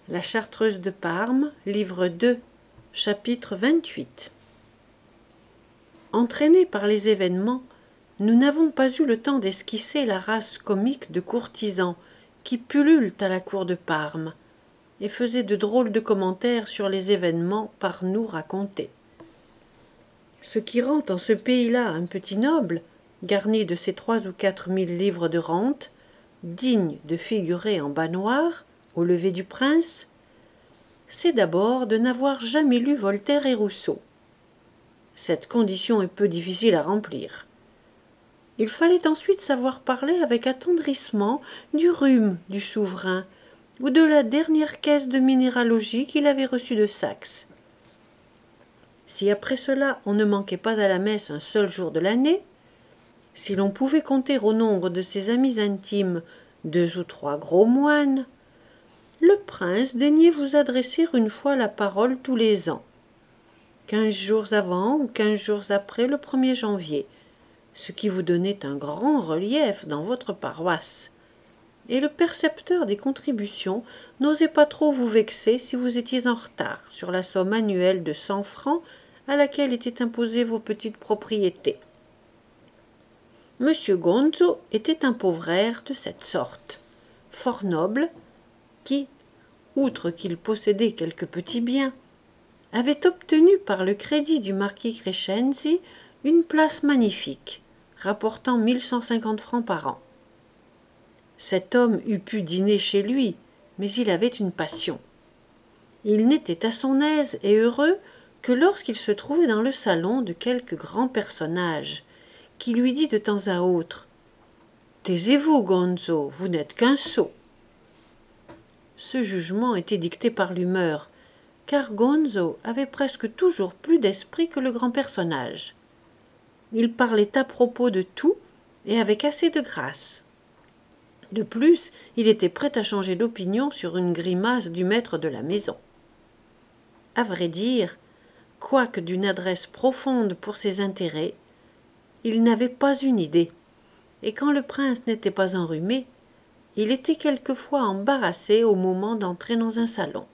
La Chartreuse de Parme, livre 2, chapitre 28. Entraînés par les événements, nous n'avons pas eu le temps d'esquisser la race comique de courtisans qui pullulent à la cour de Parme et faisaient de drôles de commentaires sur les événements par nous racontés. Ce qui rend en ce pays-là un petit noble, garni de ses 3 ou 4 000 livres de rente, digne de figurer en bas noir, au lever du prince, c'est d'abord de n'avoir jamais lu Voltaire et Rousseau. Cette condition est peu difficile à remplir. Il fallait ensuite savoir parler avec attendrissement du rhume du souverain ou de la dernière caisse de minéralogie qu'il avait reçue de Saxe. Si après cela on ne manquait pas à la messe un seul jour de l'année, si l'on pouvait compter au nombre de ses amis intimes 2 ou 3 gros moines, le prince daignait vous adresser une fois la parole tous les ans, 15 jours avant ou 15 jours après le 1er janvier, ce qui vous donnait un grand relief dans votre paroisse. Et le percepteur des contributions n'osait pas trop vous vexer si vous étiez en retard sur la somme annuelle de 100 francs à laquelle étaient imposées vos petites propriétés. Monsieur Gonzo était un pauvraire de cette sorte, fort noble, qui, outre qu'il possédait quelques petits biens, avait obtenu par le crédit du marquis Crescenzi une place magnifique, rapportant 1150 francs par an. Cet homme eût pu dîner chez lui, mais il avait une passion. Il n'était à son aise et heureux que lorsqu'il se trouvait dans le salon de quelque grand personnage, qui lui dit de temps à autre « Taisez-vous, Gonzo, vous n'êtes qu'un sot !» Ce jugement était dicté par l'humeur, car Gonzo avait presque toujours plus d'esprit que le grand personnage. Il parlait à propos de tout et avec assez de grâce. De plus, il était prêt à changer d'opinion sur une grimace du maître de la maison. À vrai dire, quoique d'une adresse profonde pour ses intérêts, il n'avait pas une idée, et quand le prince n'était pas enrhumé, il était quelquefois embarrassé au moment d'entrer dans un salon.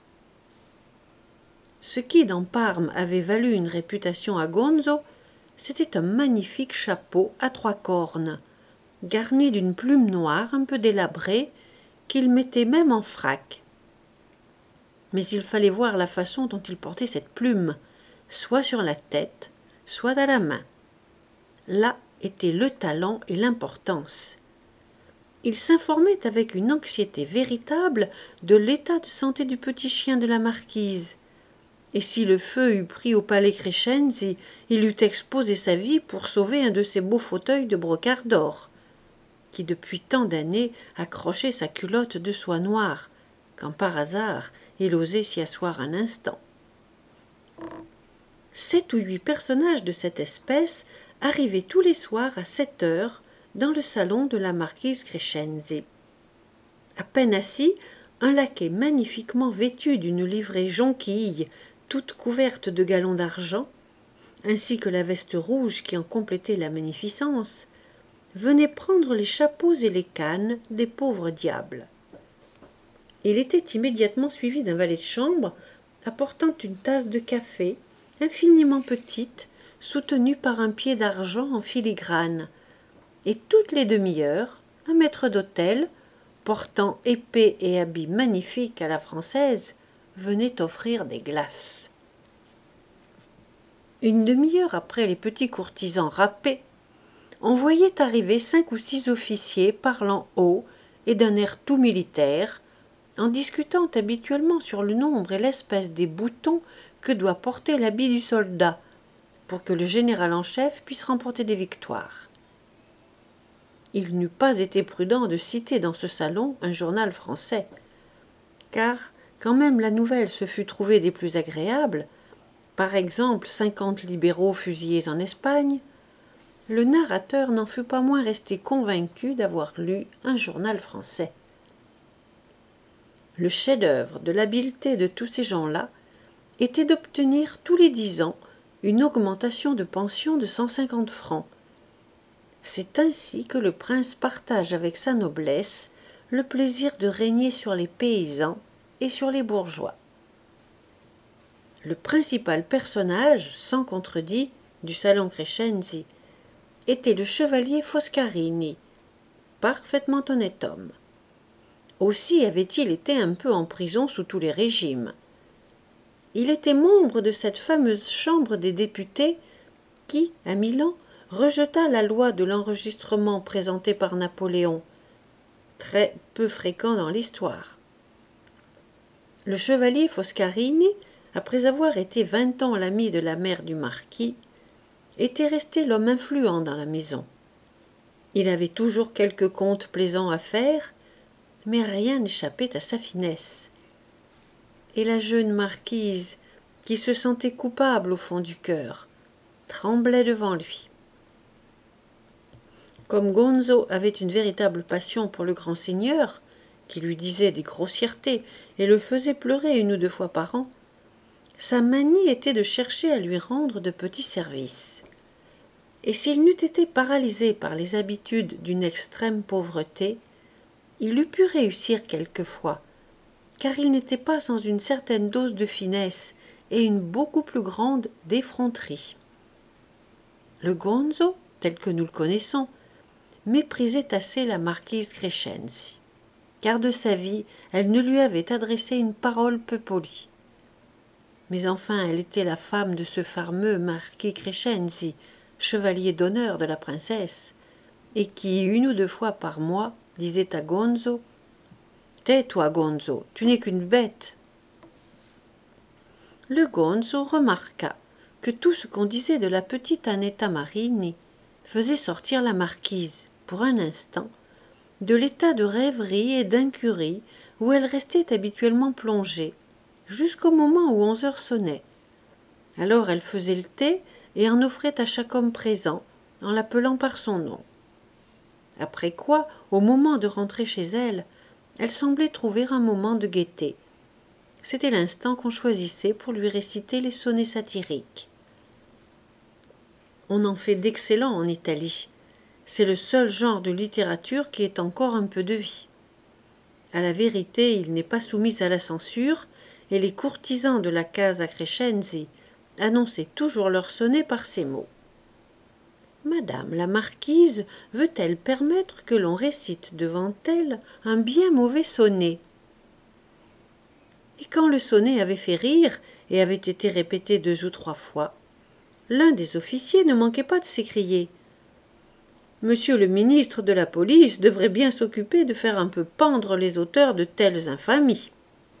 Ce qui, dans Parme, avait valu une réputation à Gonzo, c'était un magnifique chapeau à 3 cornes, garni d'une plume noire un peu délabrée, qu'il mettait même en frac. Mais il fallait voir la façon dont il portait cette plume, soit sur la tête, soit à la main. Là était le talent et l'importance. Il s'informait avec une anxiété véritable de l'état de santé du petit chien de la marquise, et si le feu eût pris au palais Crescenzi, il eût exposé sa vie pour sauver un de ces beaux fauteuils de brocart d'or, qui depuis tant d'années accrochait sa culotte de soie noire, quand par hasard il osait s'y asseoir un instant. 7 ou 8 personnages de cette espèce arrivaient tous les soirs à 7 heures dans le salon de la marquise Crescenzi. À peine assis, un laquais magnifiquement vêtu d'une livrée jonquille, toute couverte de galons d'argent, ainsi que la veste rouge qui en complétait la magnificence, venait prendre les chapeaux et les cannes des pauvres diables. Il était immédiatement suivi d'un valet de chambre apportant une tasse de café infiniment petite, soutenue par un pied d'argent en filigrane, et toutes les demi-heures, un maître d'hôtel, portant épée et habits magnifiques à la française, venait offrir des glaces. Une demi-heure après les petits courtisans râpés, on voyait arriver 5 ou 6 officiers parlant haut et d'un air tout militaire, en discutant habituellement sur le nombre et l'espèce des boutons que doit porter l'habit du soldat, pour que le général en chef puisse remporter des victoires. Il n'eût pas été prudent de citer dans ce salon un journal français, car, quand même la nouvelle se fût trouvée des plus agréables, par exemple 50 libéraux fusillés en Espagne, le narrateur n'en fut pas moins resté convaincu d'avoir lu un journal français. Le chef-d'œuvre de l'habileté de tous ces gens-là était d'obtenir tous les 10 ans une augmentation de pension de 150 francs. C'est ainsi que le prince partage avec sa noblesse le plaisir de régner sur les paysans et sur les bourgeois. Le principal personnage, sans contredit, du salon Crescenzi était le chevalier Foscarini, parfaitement honnête homme. Aussi avait-il été un peu en prison sous tous les régimes. Il était membre de cette fameuse Chambre des députés qui, à Milan, rejeta la loi de l'enregistrement présentée par Napoléon, très peu fréquent dans l'histoire. Le chevalier Foscarini, après avoir été 20 ans l'ami de la mère du marquis, était resté l'homme influent dans la maison. Il avait toujours quelques contes plaisants à faire, mais rien n'échappait à sa finesse. Et la jeune marquise, qui se sentait coupable au fond du cœur, tremblait devant lui. Comme Gonzo avait une véritable passion pour le grand seigneur, qui lui disait des grossièretés et le faisait pleurer 1 ou 2 fois par an, sa manie était de chercher à lui rendre de petits services. Et s'il n'eût été paralysé par les habitudes d'une extrême pauvreté, il eût pu réussir quelquefois, car il n'était pas sans une certaine dose de finesse et une beaucoup plus grande d'effronterie. Le Gonzo, tel que nous le connaissons, méprisait assez la marquise Crescenzi, car de sa vie elle ne lui avait adressé une parole peu polie. Mais enfin elle était la femme de ce fameux marquis Crescenzi, chevalier d'honneur de la princesse, et qui, 1 ou 2 fois par mois, disait à Gonzo « Tais-toi, Gonzo, tu n'es qu'une bête !» Le Gonzo remarqua que tout ce qu'on disait de la petite Annetta Marini faisait sortir la marquise, pour un instant, de l'état de rêverie et d'incurie où elle restait habituellement plongée, jusqu'au moment où 11 heures sonnaient. Alors elle faisait le thé et en offrait à chaque homme présent, en l'appelant par son nom. Après quoi, au moment de rentrer chez elle, elle semblait trouver un moment de gaieté. C'était l'instant qu'on choisissait pour lui réciter les sonnets satiriques. On en fait d'excellents en Italie. C'est le seul genre de littérature qui ait encore un peu de vie. À la vérité, il n'est pas soumis à la censure, et les courtisans de la Casa Crescenzi annonçaient toujours leurs sonnets par ces mots. Madame la marquise veut-elle permettre que l'on récite devant elle un bien mauvais sonnet? Et quand le sonnet avait fait rire et avait été répété 2 ou 3 fois, l'un des officiers ne manquait pas de s'écrier « Monsieur le ministre de la police devrait bien s'occuper de faire un peu pendre les auteurs de telles infamies. »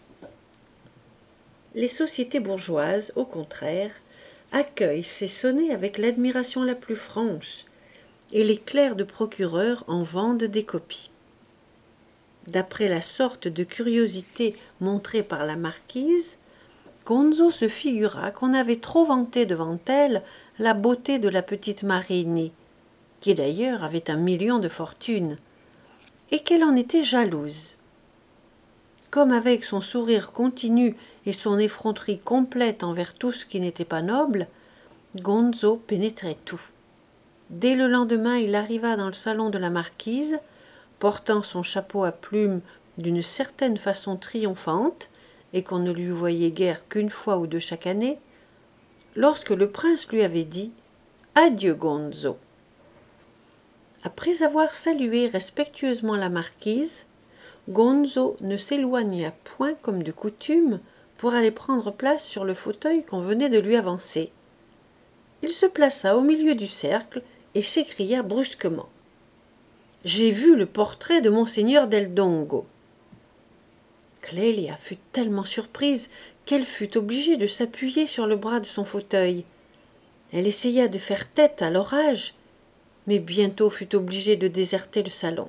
Les sociétés bourgeoises, au contraire, accueillent ces sonnets avec l'admiration la plus franche, et les clercs de procureur en vendent des copies. D'après la sorte de curiosité montrée par la marquise, Gonzo se figura qu'on avait trop vanté devant elle la beauté de la petite Marini, qui d'ailleurs avait 1 million de fortune, et qu'elle en était jalouse. Comme avec son sourire continu et son effronterie complète envers tout ce qui n'était pas noble, Gonzo pénétrait tout. Dès le lendemain, il arriva dans le salon de la marquise, portant son chapeau à plumes d'une certaine façon triomphante, et qu'on ne lui voyait guère qu'1 fois ou 2 chaque année, lorsque le prince lui avait dit « Adieu, Gonzo !» Après avoir salué respectueusement la marquise, Gonzo ne s'éloigna point comme de coutume pour aller prendre place sur le fauteuil qu'on venait de lui avancer. Il se plaça au milieu du cercle et s'écria brusquement « J'ai vu le portrait de monseigneur del Dongo !» Clélia fut tellement surprise qu'elle fut obligée de s'appuyer sur le bras de son fauteuil. Elle essaya de faire tête à l'orage, mais bientôt fut obligée de déserter le salon.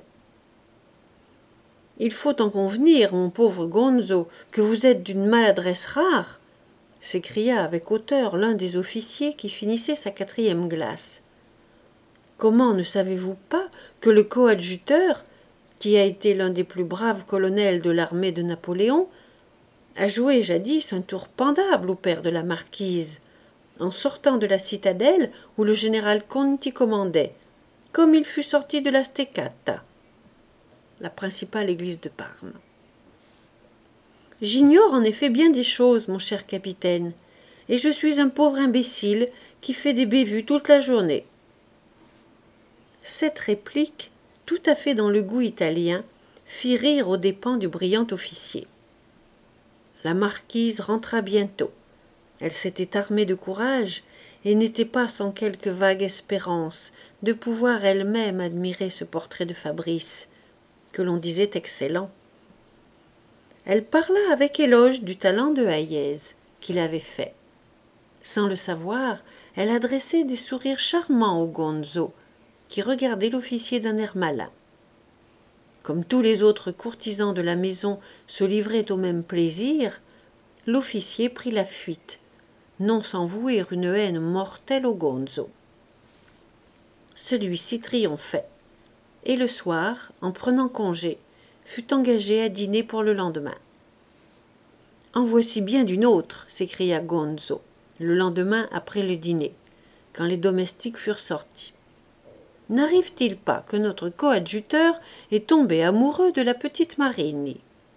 « Il faut en convenir, mon pauvre Gonzo, que vous êtes d'une maladresse rare !» s'écria avec hauteur l'un des officiers qui finissait sa 4e glace. « Comment ne savez-vous pas que le coadjuteur, qui a été l'un des plus braves colonels de l'armée de Napoléon, a joué jadis un tour pendable au père de la marquise, en sortant de la citadelle où le général Conti commandait, comme il fut sorti de la Steccata, la principale église de Parme. J'ignore en effet bien des choses, mon cher capitaine, et je suis un pauvre imbécile qui fait des bévues toute la journée. » Cette réplique, tout à fait dans le goût italien, fit rire aux dépens du brillant officier. La marquise rentra bientôt. Elle s'était armée de courage et n'était pas sans quelque vague espérance de pouvoir elle-même admirer ce portrait de Fabrice, que l'on disait excellent. Elle parla avec éloge du talent de Hayez, qu'il avait fait. Sans le savoir, elle adressait des sourires charmants au Gonzo, qui regardait l'officier d'un air malin. Comme tous les autres courtisans de la maison se livraient au même plaisir, l'officier prit la fuite, non sans vouer une haine mortelle au Gonzo. Celui-ci triomphait, et le soir, en prenant congé, fut engagé à dîner pour le lendemain. « En voici bien d'une autre !» s'écria Gonzo, le lendemain après le dîner, quand les domestiques furent sortis. « N'arrive-t-il pas que notre coadjuteur est tombé amoureux de la petite Marini ?»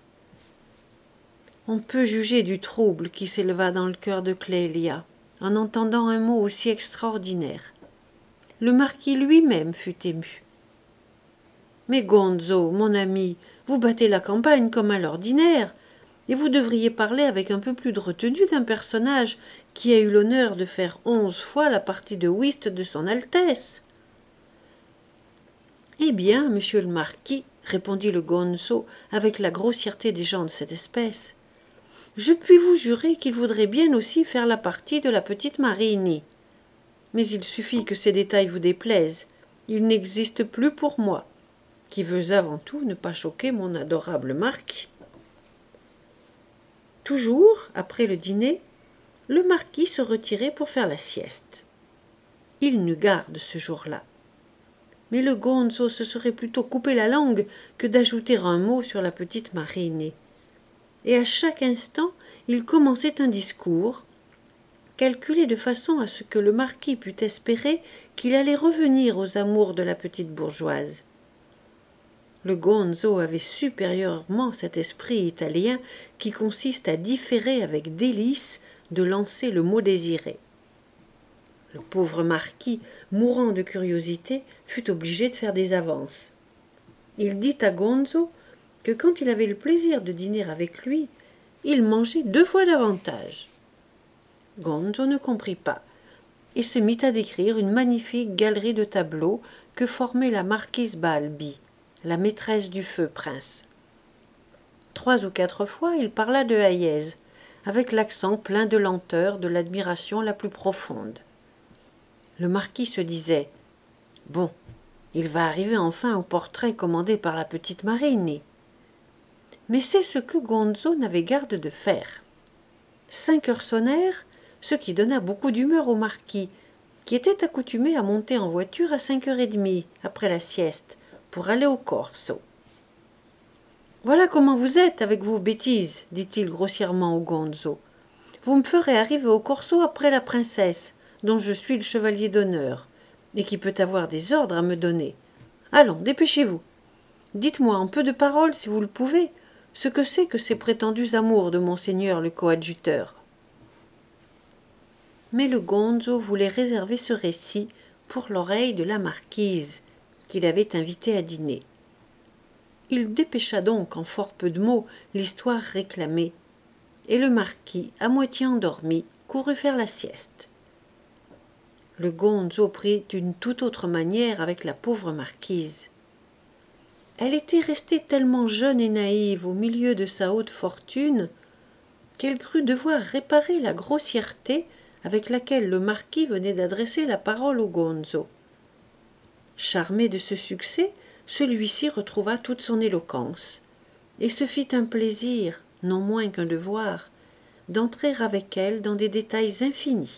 On peut juger du trouble qui s'éleva dans le cœur de Clélia en entendant un mot aussi extraordinaire. Le marquis lui-même fut ému. « Mais Gonzo, mon ami, vous battez la campagne comme à l'ordinaire, et vous devriez parler avec un peu plus de retenue d'un personnage qui a eu l'honneur de faire 11 fois la partie de whist de son Altesse. »« Eh bien, monsieur le marquis, répondit le Gonzo avec la grossièreté des gens de cette espèce, je puis vous jurer qu'il voudrait bien aussi faire la partie de la petite Marini. Mais il suffit que ces détails vous déplaisent. Il n'existe plus pour moi, qui veux avant tout ne pas choquer mon adorable marquis. » Toujours, après le dîner, le marquis se retirait pour faire la sieste. Il n'eut garde ce jour-là. Mais le Gonzo se serait plutôt coupé la langue que d'ajouter un mot sur la petite Marini. Et à chaque instant, il commençait un discours, calculé de façon à ce que le marquis pût espérer qu'il allait revenir aux amours de la petite bourgeoise. Le Gonzo avait supérieurement cet esprit italien qui consiste à différer avec délice de lancer le mot désiré. Le pauvre marquis, mourant de curiosité, fut obligé de faire des avances. Il dit à Gonzo que quand il avait le plaisir de dîner avec lui, il mangeait 2 fois davantage. Gonzo ne comprit pas et se mit à décrire une magnifique galerie de tableaux que formait la marquise Balbi, la maîtresse du feu prince. 3 ou 4 fois il parla de Hayez, avec l'accent plein de lenteur de l'admiration la plus profonde. Le marquis se disait « Bon, il va arriver enfin au portrait commandé par la petite Marini. » Mais c'est ce que Gonzo n'avait garde de faire. 5 heures sonnèrent, ce qui donna beaucoup d'humeur au marquis, qui était accoutumé à monter en voiture à 5h30 après la sieste, pour aller au Corso. « Voilà comment vous êtes avec vos bêtises, dit-il grossièrement au Gonzo. Vous me ferez arriver au Corso après la princesse, dont je suis le chevalier d'honneur, et qui peut avoir des ordres à me donner. Allons, dépêchez-vous. Dites-moi en peu de paroles, si vous le pouvez, ce que c'est que ces prétendus amours de monseigneur le coadjuteur. » Mais le Gonzo voulait réserver ce récit pour l'oreille de la marquise, qu'il avait invitée à dîner. Il dépêcha donc en fort peu de mots l'histoire réclamée, et le marquis, à moitié endormi, courut faire la sieste. Le Gonzo prit d'une toute autre manière avec la pauvre marquise. Elle était restée tellement jeune et naïve au milieu de sa haute fortune qu'elle crut devoir réparer la grossièreté avec laquelle le marquis venait d'adresser la parole au Gonzo. Charmé de ce succès, celui-ci retrouva toute son éloquence et se fit un plaisir, non moins qu'un devoir, d'entrer avec elle dans des détails infinis.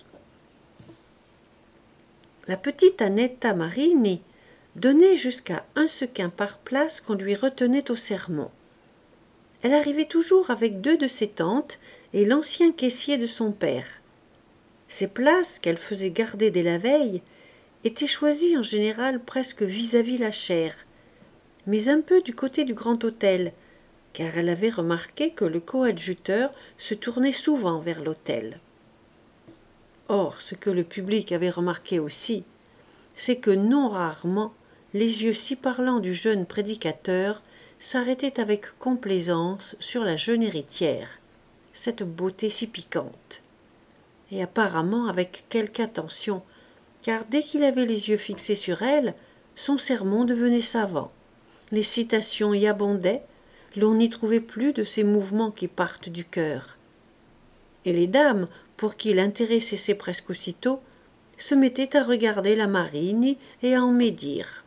La petite Annetta Marini donnait jusqu'à 1 sequin par place qu'on lui retenait au sermon. Elle arrivait toujours avec 2 de ses tantes et l'ancien caissier de son père. Ces places, qu'elle faisait garder dès la veille, étaient choisies en général presque vis-à-vis la chaire, mais un peu du côté du grand hôtel, car elle avait remarqué que le coadjuteur se tournait souvent vers l'autel. Or, ce que le public avait remarqué aussi, c'est que non rarement les yeux si parlants du jeune prédicateur s'arrêtaient avec complaisance sur la jeune héritière, cette beauté si piquante, et apparemment avec quelque attention, car dès qu'il avait les yeux fixés sur elle, son sermon devenait savant, les citations y abondaient, l'on n'y trouvait plus de ces mouvements qui partent du cœur. Et les dames, pour qui l'intérêt cessait presque aussitôt, se mettaient à regarder la marine et à en médire.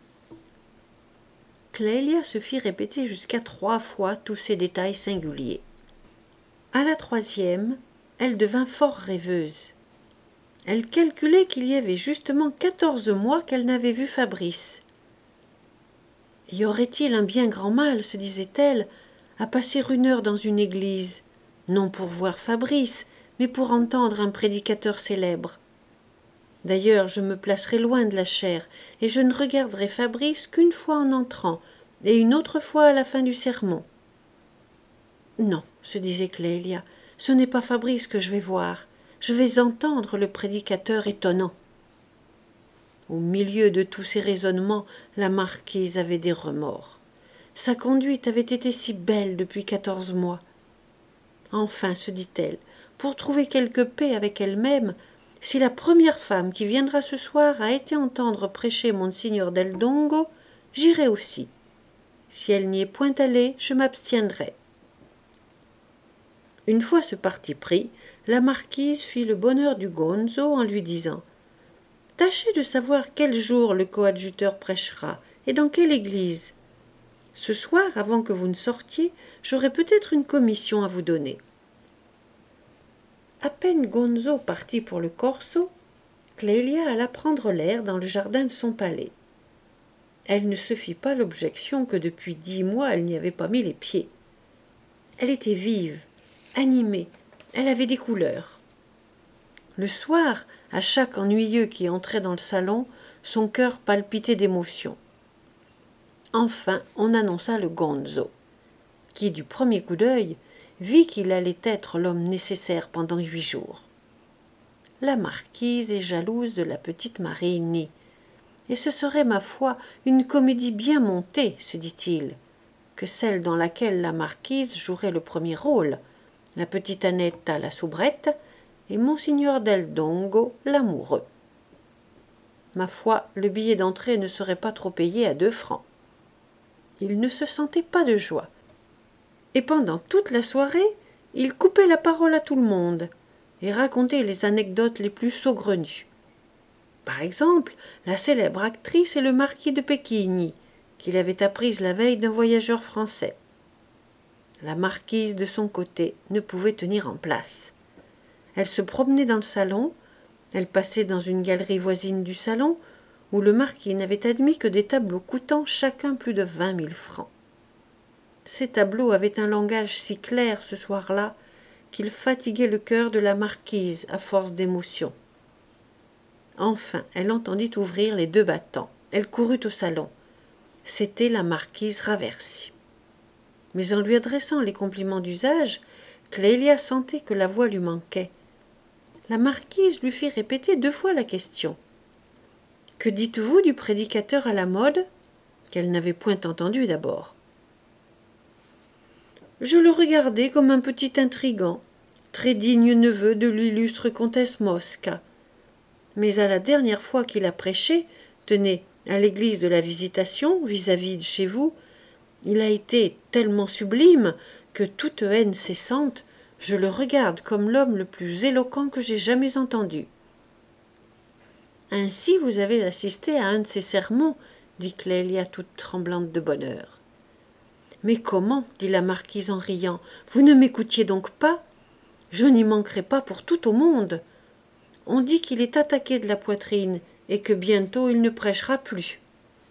Clélia se fit répéter jusqu'à 3 fois tous ces détails singuliers. À la 3e, elle devint fort rêveuse. Elle calculait qu'il y avait justement 14 mois qu'elle n'avait vu Fabrice. Y aurait-il un bien grand mal, se disait-elle, à passer 1 heure dans une église, non pour voir Fabrice, mais pour entendre un prédicateur célèbre. D'ailleurs, je me placerai loin de la chaire, et je ne regarderai Fabrice qu'une fois en entrant, et une autre fois à la fin du sermon. Non, se disait Clélia, ce n'est pas Fabrice que je vais voir, je vais entendre le prédicateur étonnant. Au milieu de tous ces raisonnements, la marquise avait des remords. Sa conduite avait été si belle depuis 14 mois. Enfin, se dit-elle, pour trouver quelque paix avec elle-même, si la première femme qui viendra ce soir a été entendre prêcher Monseigneur del Dongo, j'irai aussi. Si elle n'y est point allée, je m'abstiendrai. Une fois ce parti pris, la marquise fit le bonheur du gonzo en lui disant « Tâchez de savoir quel jour le coadjuteur prêchera et dans quelle église. Ce soir, avant que vous ne sortiez, j'aurai peut-être une commission à vous donner. » À peine Gonzo partit pour le Corso, Clélia alla prendre l'air dans le jardin de son palais. Elle ne se fit pas l'objection que depuis 10 mois elle n'y avait pas mis les pieds. Elle était vive, animée, elle avait des couleurs. Le soir, à chaque ennuyeux qui entrait dans le salon, son cœur palpitait d'émotion. Enfin, on annonça le Gonzo, qui, du premier coup d'œil, vit qu'il allait être l'homme nécessaire pendant 8 jours. La marquise est jalouse de la petite Marini, et ce serait, ma foi, une comédie bien montée, se dit-il, que celle dans laquelle la marquise jouerait le premier rôle, la petite Annetta la soubrette, et Monseigneur del Dongo l'amoureux. Ma foi, le billet d'entrée ne serait pas trop payé à 2 francs. Il ne se sentait pas de joie. Et pendant toute la soirée, il coupait la parole à tout le monde et racontait les anecdotes les plus saugrenues. Par exemple, la célèbre actrice et le marquis de Pecquigny, qu'il avait apprise la veille d'un voyageur français. La marquise, de son côté, ne pouvait tenir en place. Elle se promenait dans le salon, elle passait dans une galerie voisine du salon, où le marquis n'avait admis que des tableaux coûtant chacun plus de 20 000 francs. Ces tableaux avaient un langage si clair ce soir-là qu'il fatiguait le cœur de la marquise à force d'émotion. Enfin, elle entendit ouvrir les 2 battants. Elle courut au salon. C'était la marquise Raversi. Mais en lui adressant les compliments d'usage, Clélia sentait que la voix lui manquait. La marquise lui fit répéter 2 fois la question. « Que dites-vous du prédicateur à la mode ?» qu'elle n'avait point entendu d'abord. Je le regardais comme un petit intrigant, très digne neveu de l'illustre comtesse Mosca. Mais à la dernière fois qu'il a prêché, tenez, à l'église de la Visitation, vis-à-vis de chez vous, il a été tellement sublime que, toute haine cessante, je le regarde comme l'homme le plus éloquent que j'ai jamais entendu. Ainsi vous avez assisté à un de ses sermons, dit Clélia toute tremblante de bonheur. Mais comment, dit la marquise en riant, vous ne m'écoutiez donc pas? Je n'y manquerai pas pour tout au monde. On dit qu'il est attaqué de la poitrine et que bientôt il ne prêchera plus.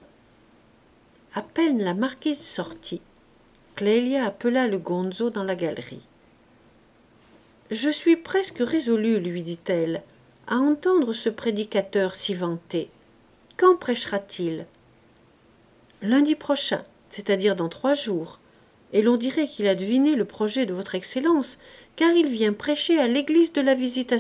À peine la marquise sortit, Clélia appela le gonzo dans la galerie. Je suis presque résolue, lui dit-elle, à entendre ce prédicateur si vanté. Quand prêchera-t-il? Lundi prochain, c'est-à-dire dans 3 jours. et l'on dirait qu'il a deviné le projet de votre Excellence, car il vient prêcher à l'église de la Visitation. »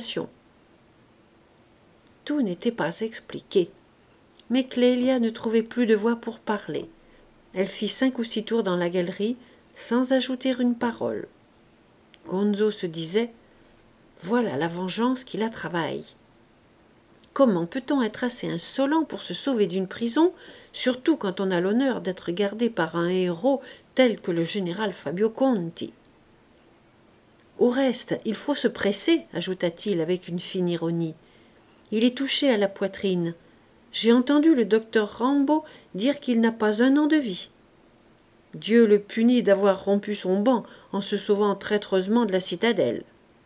Tout n'était pas expliqué, mais Clélia ne trouvait plus de voix pour parler. Elle fit 5 ou 6 tours dans la galerie, sans ajouter une parole. Gonzo se disait « Voilà la vengeance qui la travaille. » Comment peut-on être assez insolent pour se sauver d'une prison, surtout quand on a l'honneur d'être gardé par un héros tel que le général Fabio Conti? Au reste, il faut se presser, ajouta-t-il avec une fine ironie. Il est touché à la poitrine. J'ai entendu le docteur Rambo dire qu'il n'a pas un an de vie. Dieu le punit d'avoir rompu son banc en se sauvant traîtreusement de la citadelle.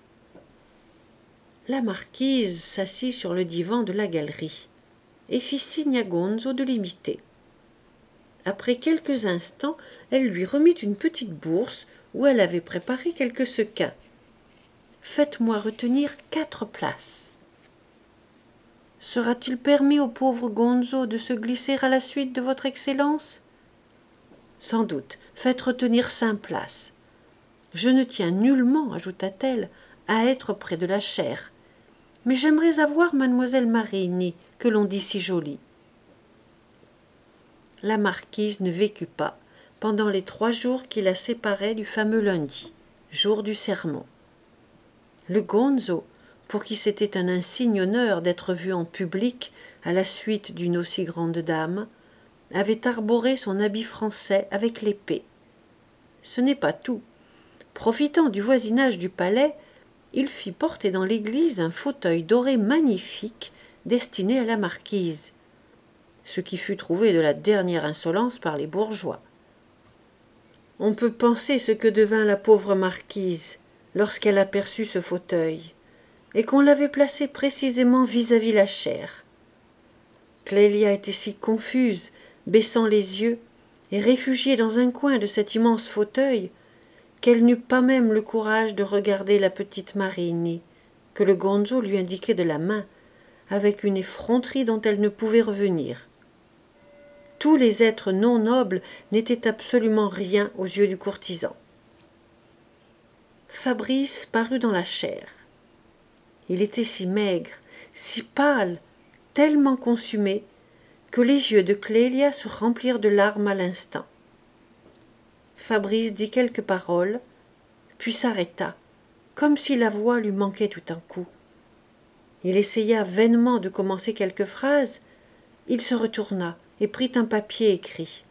La marquise s'assit sur le divan de la galerie et fit signe à Gonzo de l'imiter. Après quelques instants, elle lui remit une petite bourse où elle avait préparé quelques sequins. « Faites-moi retenir 4 places. » « Sera-t-il permis au pauvre Gonzo de se glisser à la suite de votre Excellence ?»« Sans doute. Faites retenir 5 places. Je ne tiens nullement, ajouta-t-elle, à être près de la chaire. Mais j'aimerais avoir mademoiselle Marini, que l'on dit si jolie. » La marquise ne vécut pas pendant les 3 jours qui la séparaient du fameux lundi, jour du sermon. Le Gonzo, pour qui c'était un insigne honneur d'être vu en public à la suite d'une aussi grande dame, avait arboré son habit français avec l'épée. Ce n'est pas tout. Profitant du voisinage du palais, il fit porter dans l'église un fauteuil doré magnifique destiné à la marquise, ce qui fut trouvé de la dernière insolence par les bourgeois. On peut penser ce que devint la pauvre marquise lorsqu'elle aperçut ce fauteuil, et qu'on l'avait placé précisément vis-à-vis la chaire. Clélia était si confuse, baissant les yeux, et réfugiée dans un coin de cet immense fauteuil, qu'elle n'eut pas même le courage de regarder la petite Marini, que le Gonzo lui indiquait de la main, avec une effronterie dont elle ne pouvait revenir. Tous les êtres non nobles n'étaient absolument rien aux yeux du courtisan. Fabrice parut dans la chaire. Il était si maigre, si pâle, tellement consumé, que les yeux de Clélia se remplirent de larmes à l'instant. Fabrice dit quelques paroles, puis s'arrêta, comme si la voix lui manquait tout d'un coup. Il essaya vainement de commencer quelques phrases, il se retourna et prit un papier écrit.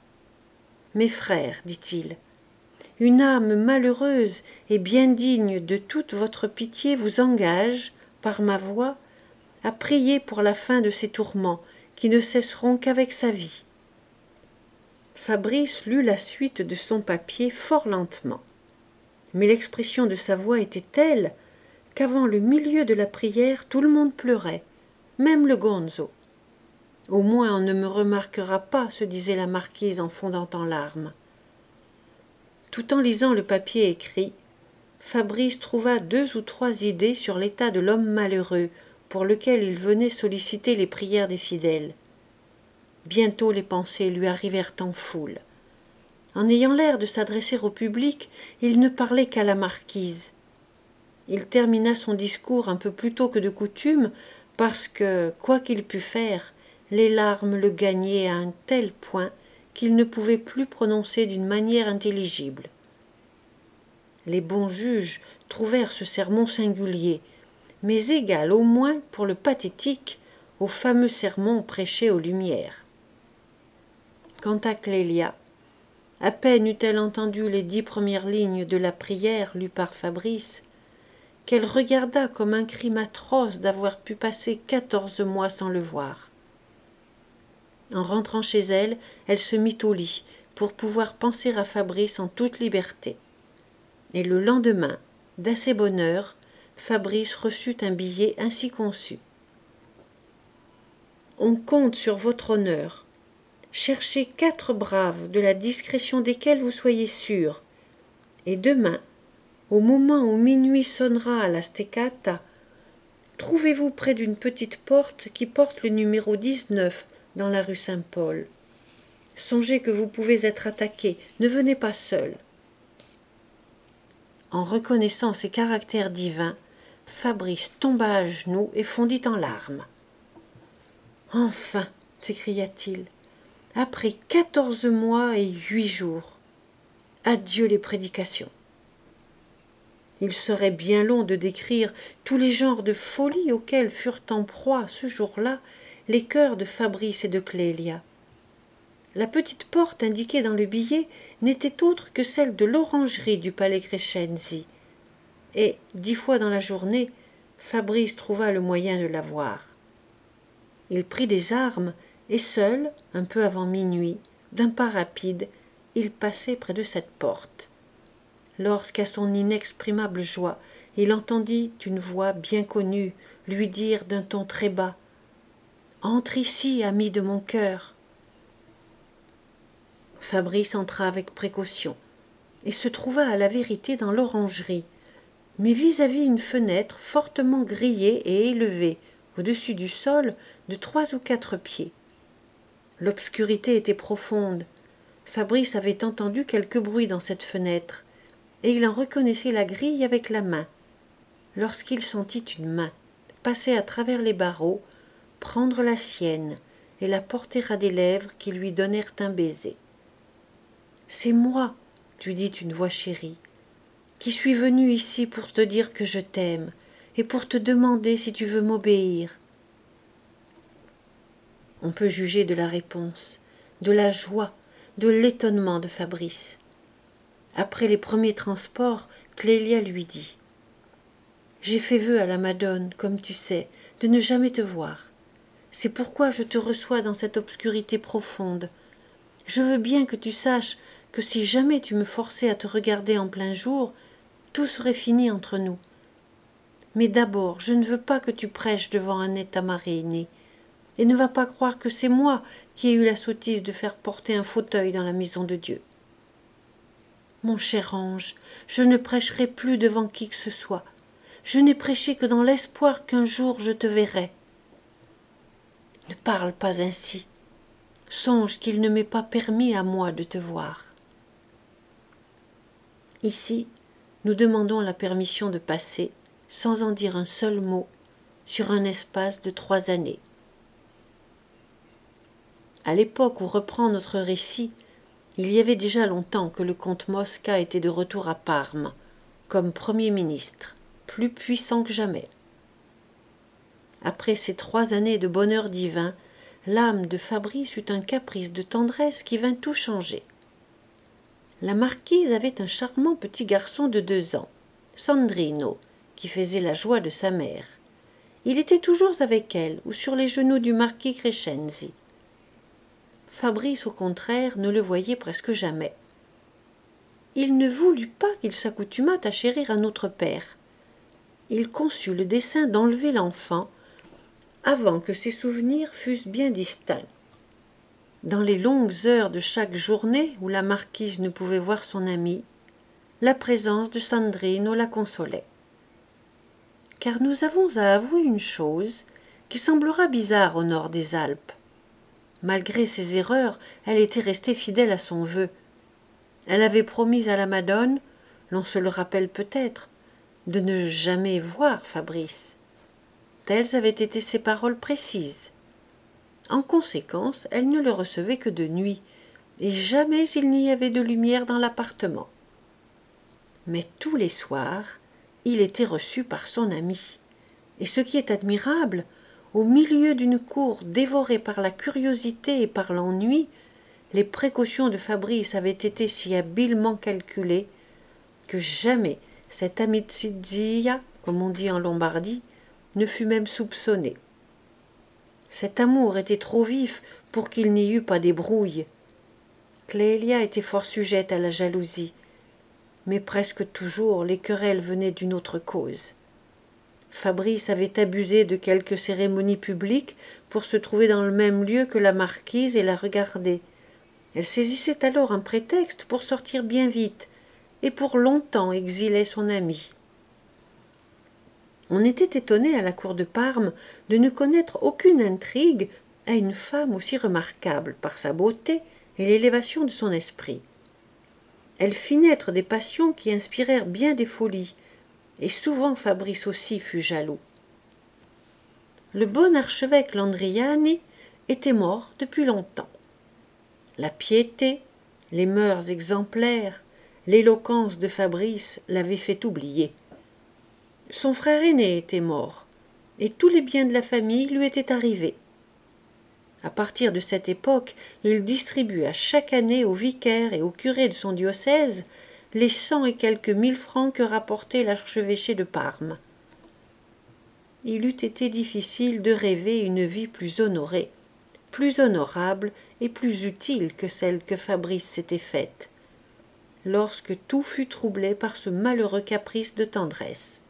« Mes frères, dit-il, une âme malheureuse et bien digne de toute votre pitié vous engage, par ma voix, à prier pour la fin de ces tourments qui ne cesseront qu'avec sa vie. » Fabrice lut la suite de son papier fort lentement, mais l'expression de sa voix était telle qu'avant le milieu de la prière tout le monde pleurait, même le Gonzo. « Au moins on ne me remarquera pas, se disait la marquise en fondant en larmes. » Tout en lisant le papier écrit, Fabrice trouva 2 ou 3 idées sur l'état de l'homme malheureux pour lequel il venait solliciter les prières des fidèles. Bientôt les pensées lui arrivèrent en foule. En ayant l'air de s'adresser au public, il ne parlait qu'à la marquise. Il termina son discours un peu plus tôt que de coutume, parce que, quoi qu'il pût faire, les larmes le gagnaient à un tel point qu'il ne pouvait plus prononcer d'une manière intelligible. Les bons juges trouvèrent ce sermon singulier, mais égal au moins pour le pathétique au fameux sermon prêché aux Lumières. Quant à Clélia, à peine eut-elle entendu les 10 premières lignes de la prière lue par Fabrice, qu'elle regarda comme un crime atroce d'avoir pu passer 14 mois sans le voir. En rentrant chez elle, elle se mit au lit pour pouvoir penser à Fabrice en toute liberté. Et le lendemain, d'assez bonne heure, Fabrice reçut un billet ainsi conçu. « On compte sur votre honneur. Cherchez 4 braves de la discrétion desquels vous soyez sûr. Et demain, au moment où minuit sonnera à la steccata, trouvez-vous près d'une petite porte qui porte le numéro 19 dans la rue Saint-Paul. Songez que vous pouvez être attaqué, ne venez pas seul. » En reconnaissant ces caractères divins, Fabrice tomba à genoux et fondit en larmes. « Enfin, s'écria-t-il, après 14 mois et 8 jours, adieu les prédications. » Il serait bien long de décrire tous les genres de folies auxquels furent en proie ce jour-là les cœurs de Fabrice et de Clélia. La petite porte indiquée dans le billet n'était autre que celle de l'orangerie du palais Crescenzi, et 10 fois dans la journée, Fabrice trouva le moyen de la voir. Il prit des armes, et seul, un peu avant minuit, d'un pas rapide, il passait près de cette porte. Lorsqu'à son inexprimable joie, il entendit une voix bien connue lui dire d'un ton très bas « Entre ici, ami de mon cœur !» Fabrice entra avec précaution et se trouva à la vérité dans l'orangerie, mais vis-à-vis une fenêtre fortement grillée et élevée au-dessus du sol de 3 ou 4 pieds. L'obscurité était profonde. Fabrice avait entendu quelque bruit dans cette fenêtre, et il en reconnaissait la grille avec la main, lorsqu'il sentit une main passer à travers les barreaux, prendre la sienne et la porter à des lèvres qui lui donnèrent un baiser. « C'est moi, » lui dit une voix chérie, « qui suis venue ici pour te dire que je t'aime et pour te demander si tu veux m'obéir. » On peut juger de la réponse, de la joie, de l'étonnement de Fabrice. Après les premiers transports, Clélia lui dit « J'ai fait vœu à la Madone, comme tu sais, de ne jamais te voir. C'est pourquoi je te reçois dans cette obscurité profonde. Je veux bien que tu saches que si jamais tu me forçais à te regarder en plein jour, tout serait fini entre nous. Mais d'abord, je ne veux pas que tu prêches devant Annette Amarini, et ne va pas croire que c'est moi qui ai eu la sottise de faire porter un fauteuil dans la maison de Dieu. Mon cher ange, je ne prêcherai plus devant qui que ce soit. Je n'ai prêché que dans l'espoir qu'un jour je te verrai. Ne parle pas ainsi. Songe qu'il ne m'est pas permis à moi de te voir. » Ici, nous demandons la permission de passer, sans en dire un seul mot, sur un espace de 3 années. À l'époque où reprend notre récit, il y avait déjà longtemps que le comte Mosca était de retour à Parme, comme Premier ministre, plus puissant que jamais. Après ces 3 années de bonheur divin, l'âme de Fabrice eut un caprice de tendresse qui vint tout changer. La marquise avait un charmant petit garçon de 2 ans, Sandrino, qui faisait la joie de sa mère. Il était toujours avec elle ou sur les genoux du marquis Crescenzi. Fabrice, au contraire, ne le voyait presque jamais. Il ne voulut pas qu'il s'accoutumât à chérir un autre père. Il conçut le dessein d'enlever l'enfant avant que ses souvenirs fussent bien distincts. Dans les longues heures de chaque journée où la marquise ne pouvait voir son ami, la présence de Sandrino la consolait. Car nous avons à avouer une chose qui semblera bizarre au nord des Alpes. Malgré ses erreurs, elle était restée fidèle à son vœu. Elle avait promis à la Madone, l'on se le rappelle peut-être, de ne jamais voir Fabrice. Telles avaient été ses paroles précises. En conséquence, elle ne le recevait que de nuit, et jamais il n'y avait de lumière dans l'appartement. Mais tous les soirs, il était reçu par son ami. Et ce qui est admirable, au milieu d'une cour dévorée par la curiosité et par l'ennui, les précautions de Fabrice avaient été si habilement calculées que jamais cette amicizia, comme on dit en Lombardie, ne fut même soupçonnée. Cet amour était trop vif pour qu'il n'y eût pas d'ébrouille. Clélia était fort sujette à la jalousie, mais presque toujours les querelles venaient d'une autre cause. Fabrice avait abusé de quelques cérémonies publiques pour se trouver dans le même lieu que la marquise et la regarder. Elle saisissait alors un prétexte pour sortir bien vite et pour longtemps exiler son ami. On était étonné à la cour de Parme de ne connaître aucune intrigue à une femme aussi remarquable par sa beauté et l'élévation de son esprit. Elle fit naître des passions qui inspirèrent bien des folies, et souvent Fabrice aussi fut jaloux. Le bon archevêque Landriani était mort depuis longtemps. La piété, les mœurs exemplaires, l'éloquence de Fabrice l'avaient fait oublier. Son frère aîné était mort, et tous les biens de la famille lui étaient arrivés. À partir de cette époque, il distribua chaque année au vicaire et au curé de son diocèse les 100 et quelques 1000 francs que rapportait l'archevêché de Parme. Il eût été difficile de rêver une vie plus honorée, plus honorable et plus utile que celle que Fabrice s'était faite, lorsque tout fut troublé par ce malheureux caprice de tendresse.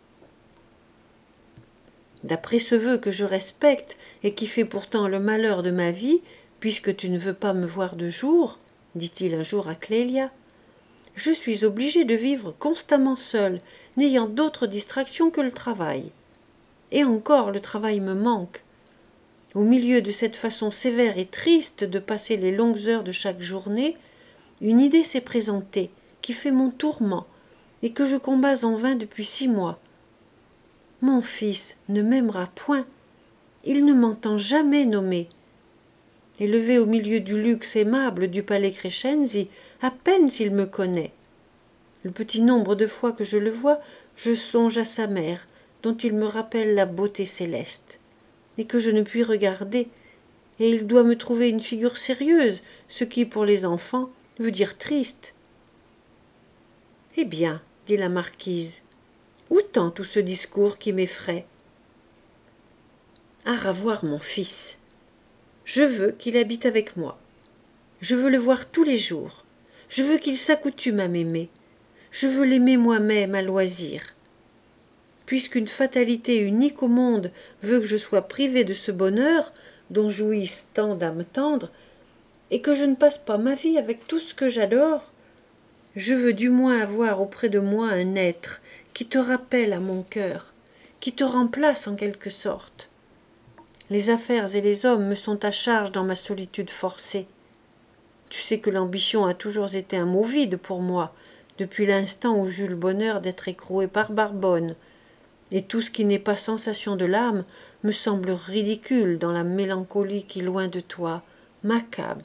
D'après ce vœu que je respecte et qui fait pourtant le malheur de ma vie, puisque tu ne veux pas me voir de jour, dit-il un jour à Clélia, je suis obligé de vivre constamment seul, n'ayant d'autre distraction que le travail. Et encore le travail me manque. Au milieu de cette façon sévère et triste de passer les longues heures de chaque journée, une idée s'est présentée, qui fait mon tourment, et que je combats en vain depuis 6 mois. Mon fils ne m'aimera point, il ne m'entend jamais nommer. Élevé au milieu du luxe aimable du palais Crescenzi, à peine s'il me connaît. Le petit nombre de fois que je le vois, je songe à sa mère, dont il me rappelle la beauté céleste, et que je ne puis regarder, et il doit me trouver une figure sérieuse, ce qui, pour les enfants, veut dire triste. « Eh bien, dit la marquise, où tend tout ce discours qui m'effraie ? À ravoir mon fils. Je veux qu'il habite avec moi. Je veux le voir tous les jours. Je veux qu'il s'accoutume à m'aimer. Je veux l'aimer moi-même à loisir. Puisqu'une fatalité unique au monde veut que je sois privé de ce bonheur dont jouissent tant d'âmes tendres, et que je ne passe pas ma vie avec tout ce que j'adore, je veux du moins avoir auprès de moi un être qui te rappelle à mon cœur, qui te remplace en quelque sorte. Les affaires et les hommes me sont à charge dans ma solitude forcée. Tu sais que l'ambition a toujours été un mot vide pour moi, depuis l'instant où j'eus le bonheur d'être écroué par Barbonne, et tout ce qui n'est pas sensation de l'âme me semble ridicule dans la mélancolie qui, loin de toi, m'accable.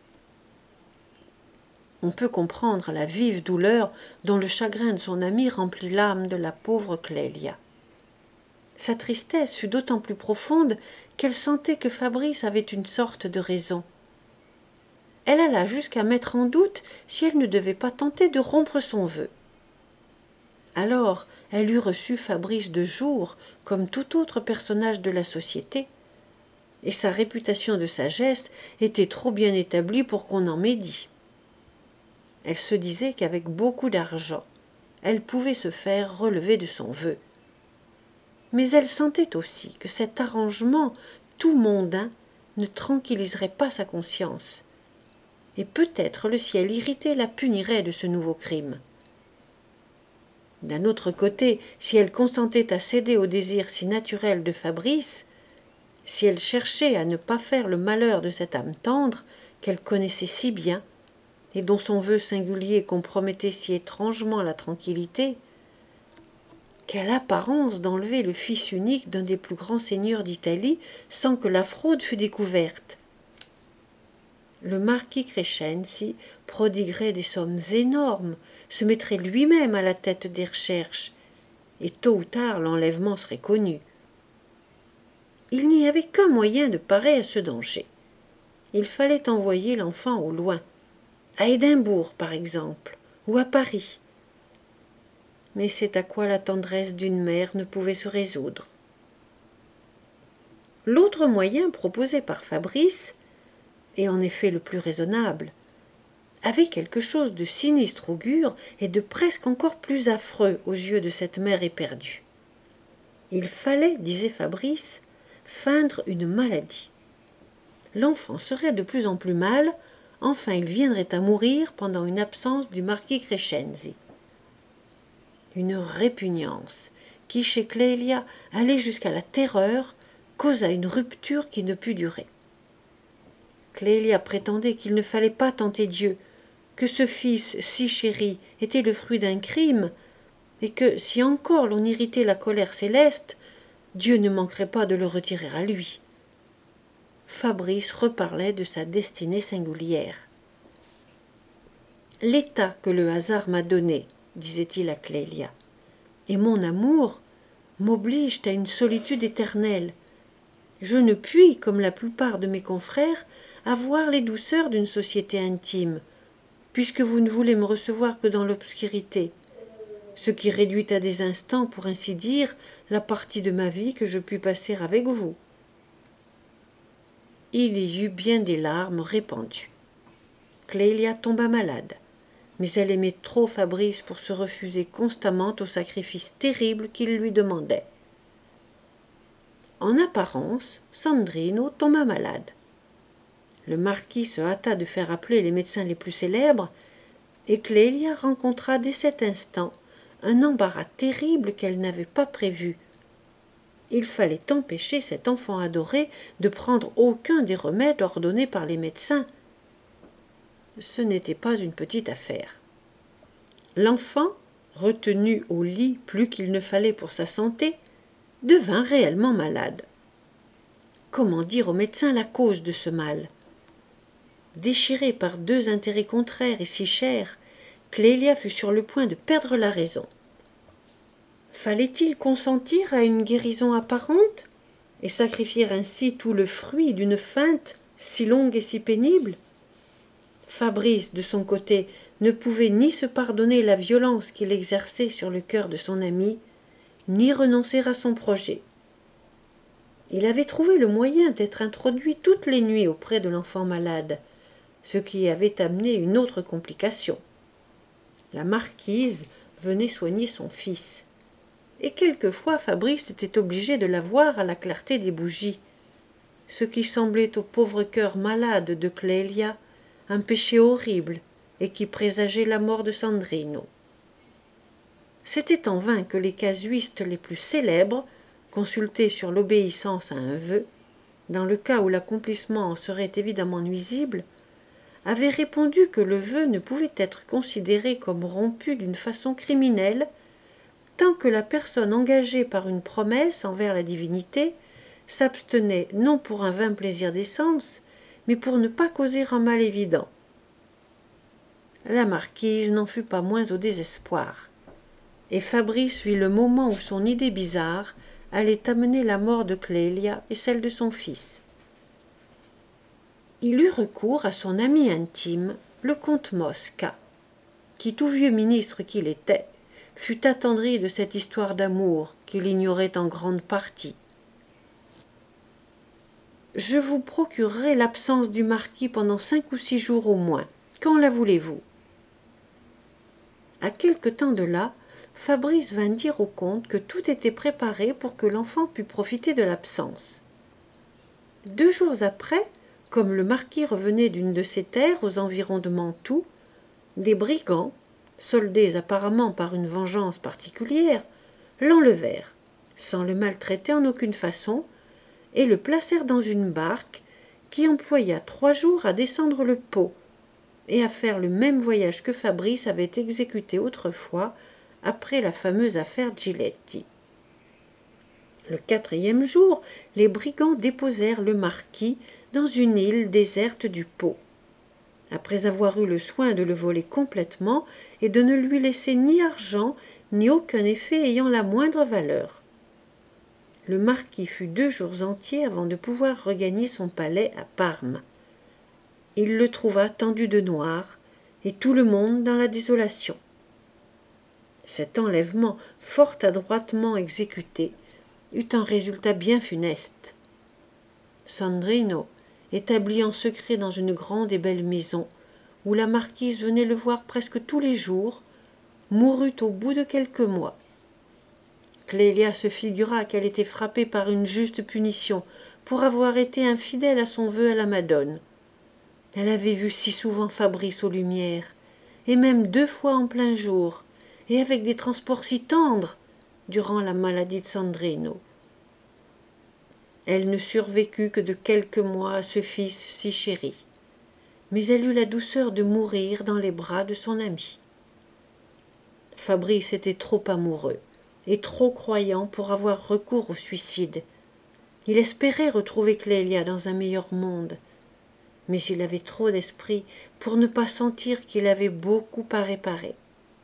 On peut comprendre la vive douleur dont le chagrin de son ami remplit l'âme de la pauvre Clélia. Sa tristesse fut d'autant plus profonde qu'elle sentait que Fabrice avait une sorte de raison. Elle alla jusqu'à mettre en doute si elle ne devait pas tenter de rompre son vœu. Alors elle eût reçu Fabrice de jour comme tout autre personnage de la société, et sa réputation de sagesse était trop bien établie pour qu'on en médit. Elle se disait qu'avec beaucoup d'argent, elle pouvait se faire relever de son vœu. Mais elle sentait aussi que cet arrangement tout mondain ne tranquilliserait pas sa conscience, et peut-être le ciel irrité la punirait de ce nouveau crime. D'un autre côté, si elle consentait à céder au désir si naturel de Fabrice, si elle cherchait à ne pas faire le malheur de cette âme tendre qu'elle connaissait si bien, et dont son vœu singulier compromettait si étrangement la tranquillité, quelle apparence d'enlever le fils unique d'un des plus grands seigneurs d'Italie sans que la fraude fût découverte. Le marquis Crescenzi prodiguerait des sommes énormes, se mettrait lui-même à la tête des recherches, et tôt ou tard l'enlèvement serait connu. Il n'y avait qu'un moyen de parer à ce danger. Il fallait envoyer l'enfant au loin, à Édimbourg par exemple, ou à Paris. Mais c'est à quoi la tendresse d'une mère ne pouvait se résoudre. L'autre moyen proposé par Fabrice, et en effet le plus raisonnable, avait quelque chose de sinistre augure et de presque encore plus affreux aux yeux de cette mère éperdue. Il fallait, disait Fabrice, feindre une maladie. L'enfant serait de plus en plus mal, enfin il viendrait à mourir pendant une absence du marquis Crescenzi. Une répugnance, qui chez Clélia allait jusqu'à la terreur, causa une rupture qui ne put durer. Clélia prétendait qu'il ne fallait pas tenter Dieu, que ce fils si chéri était le fruit d'un crime, et que, si encore l'on irritait la colère céleste, Dieu ne manquerait pas de le retirer à lui. Fabrice reparlait de sa destinée singulière. « L'état que le hasard m'a donné, disait-il à Clélia, et mon amour m'oblige à une solitude éternelle. Je ne puis, comme la plupart de mes confrères, avoir les douceurs d'une société intime, puisque vous ne voulez me recevoir que dans l'obscurité, ce qui réduit à des instants, pour ainsi dire, la partie de ma vie que je puis passer avec vous. » Il y eut bien des larmes répandues. Clélia tomba malade, mais elle aimait trop Fabrice pour se refuser constamment au sacrifice terrible qu'il lui demandait. En apparence, Sandrino tomba malade. Le marquis se hâta de faire appeler les médecins les plus célèbres, et Clélia rencontra dès cet instant un embarras terrible qu'elle n'avait pas prévu. Il fallait empêcher cet enfant adoré de prendre aucun des remèdes ordonnés par les médecins. Ce n'était pas une petite affaire. L'enfant, retenu au lit plus qu'il ne fallait pour sa santé, devint réellement malade. Comment dire aux médecins la cause de ce mal? Déchirée par deux intérêts contraires et si chers, Clélia fut sur le point de perdre la raison. Fallait-il consentir à une guérison apparente et sacrifier ainsi tout le fruit d'une feinte si longue et si pénible? Fabrice, de son côté, ne pouvait ni se pardonner la violence qu'il exerçait sur le cœur de son ami, ni renoncer à son projet. Il avait trouvé le moyen d'être introduit toutes les nuits auprès de l'enfant malade, ce qui avait amené une autre complication. La marquise venait soigner son fils, et quelquefois Fabrice était obligé de la voir à la clarté des bougies, ce qui semblait au pauvre cœur malade de Clélia un péché horrible et qui présageait la mort de Sandrino. C'était en vain que les casuistes les plus célèbres, consultés sur l'obéissance à un vœu, dans le cas où l'accomplissement en serait évidemment nuisible, avaient répondu que le vœu ne pouvait être considéré comme rompu d'une façon criminelle tant que la personne engagée par une promesse envers la divinité s'abstenait non pour un vain plaisir des sens, mais pour ne pas causer un mal évident. La marquise n'en fut pas moins au désespoir, et Fabrice vit le moment où son idée bizarre allait amener la mort de Clélia et celle de son fils. Il eut recours à son ami intime, le comte Mosca, qui, tout vieux ministre qu'il était, fut attendri de cette histoire d'amour qu'il ignorait en grande partie. « Je vous procurerai l'absence du marquis pendant 5 ou 6 jours au moins. Quand la voulez-vous » À quelque temps de là, Fabrice vint dire au comte que tout était préparé pour que l'enfant pût profiter de l'absence. 2 jours après, comme le marquis revenait d'une de ses terres aux environs de Mantoue, des brigands, soldés apparemment par une vengeance particulière, l'enlevèrent, sans le maltraiter en aucune façon, et le placèrent dans une barque qui employa 3 jours à descendre le Pô et à faire le même voyage que Fabrice avait exécuté autrefois après la fameuse affaire Giletti. Le 4e jour, les brigands déposèrent le marquis dans une île déserte du Pô, après avoir eu le soin de le voler complètement et de ne lui laisser ni argent ni aucun effet ayant la moindre valeur. Le marquis fut 2 jours entiers avant de pouvoir regagner son palais à Parme. Il le trouva tendu de noir, et tout le monde dans la désolation. Cet enlèvement, fort adroitement exécuté, eut un résultat bien funeste. Sandrino, établi en secret dans une grande et belle maison, où la marquise venait le voir presque tous les jours, mourut au bout de quelques mois. Clélia se figura qu'elle était frappée par une juste punition pour avoir été infidèle à son vœu à la Madone. Elle avait vu si souvent Fabrice aux lumières, et même 2 fois en plein jour, et avec des transports si tendres, durant la maladie de Sandrino. Elle ne survécut que de quelques mois à ce fils si chéri, mais elle eut la douceur de mourir dans les bras de son ami. Fabrice était trop amoureux et trop croyant pour avoir recours au suicide. Il espérait retrouver Clélia dans un meilleur monde, mais il avait trop d'esprit pour ne pas sentir qu'il avait beaucoup à réparer.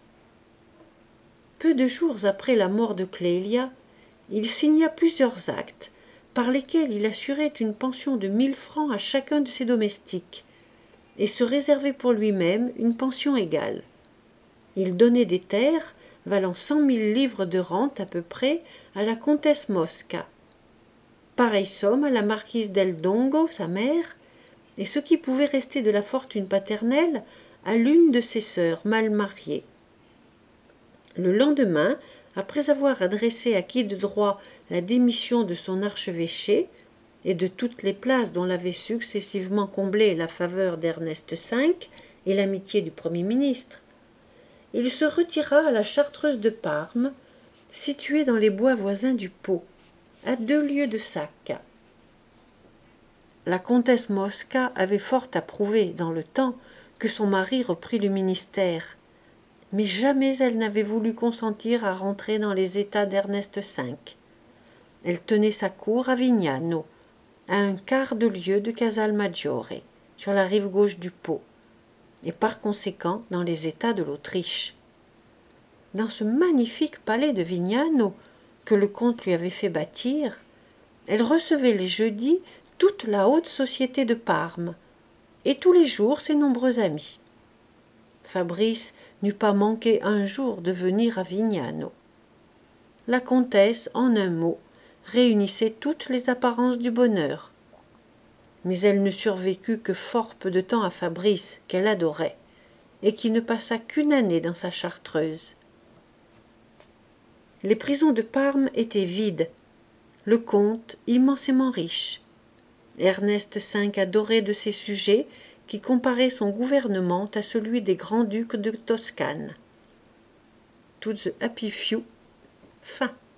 Peu de jours après la mort de Clélia, il signa plusieurs actes par lesquels il assurait une pension de 1000 francs à chacun de ses domestiques et se réservait pour lui-même une pension égale. Il donnait des terres valant 100 000 livres de rente à peu près à la comtesse Mosca, pareille somme à la marquise del Dongo, sa mère, et ce qui pouvait rester de la fortune paternelle à l'une de ses sœurs mal mariées. Le lendemain, après avoir adressé à qui de droit la démission de son archevêché et de toutes les places dont l'avait successivement comblé la faveur d'Ernest V et l'amitié du Premier ministre, il se retira à la Chartreuse de Parme, située dans les bois voisins du Pô, à 2 lieues de Sacca. La comtesse Mosca avait fort approuvé, dans le temps, que son mari reprît le ministère, mais jamais elle n'avait voulu consentir à rentrer dans les états d'Ernest V. Elle tenait sa cour à Vignano, à un quart de lieue de Casalmaggiore, sur la rive gauche du Pô, et par conséquent dans les états de l'Autriche. Dans ce magnifique palais de Vignano, que le comte lui avait fait bâtir, elle recevait les jeudis toute la haute société de Parme, et tous les jours ses nombreux amis. Fabrice n'eût pas manqué un jour de venir à Vignano. La comtesse, en un mot, réunissait toutes les apparences du bonheur. Mais elle ne survécut que fort peu de temps à Fabrice, qu'elle adorait, et qui ne passa qu'une année dans sa chartreuse. Les prisons de Parme étaient vides, le comte immensément riche. Ernest V adorait de ses sujets qui comparaient son gouvernement à celui des grands-ducs de Toscane. To the happy few. Fin.